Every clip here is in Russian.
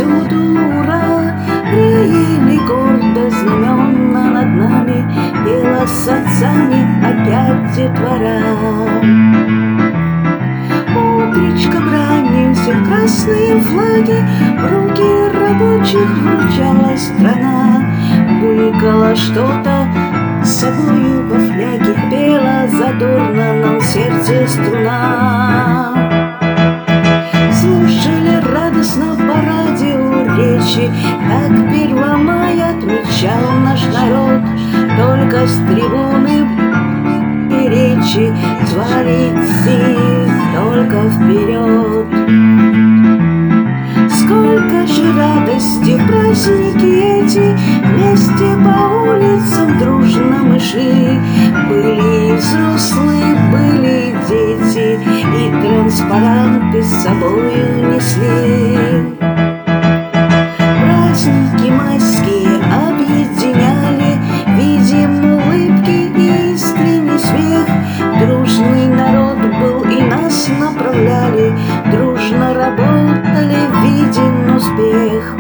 всюду ура, реяли гордо знамена над нами, пела с отцами опять детвора. Утречком ранним все красные флаги в руки рабочих вручала страна. Булькало что-то с собою во фляге, пела задорно нам сердце струна. Слушали радостно по радио речи, как 1 мая отмечал наш народ. Только с трибуны и речи звали идти только вперед. Сколько же радости в праздники эти, вместе по улицам дружно мы шли. Были и взрослые, были и дети, и транспаранты с собою несли. Праздники майские объединяли, видим улыбки и искренний смех. Дружный народ был и нас направляли, дружно работали, виден успех.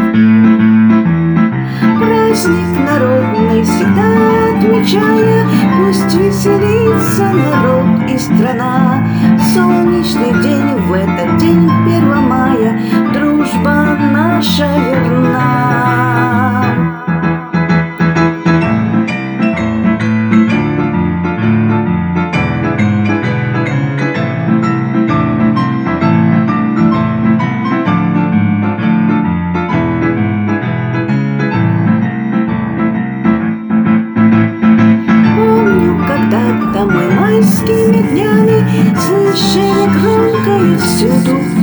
Праздник народный всегда отмечая, пусть веселится народ и страна. Солнечный день в этот день 1 мая, дружба наша верна. Мы майскими днями слышали громко и всюду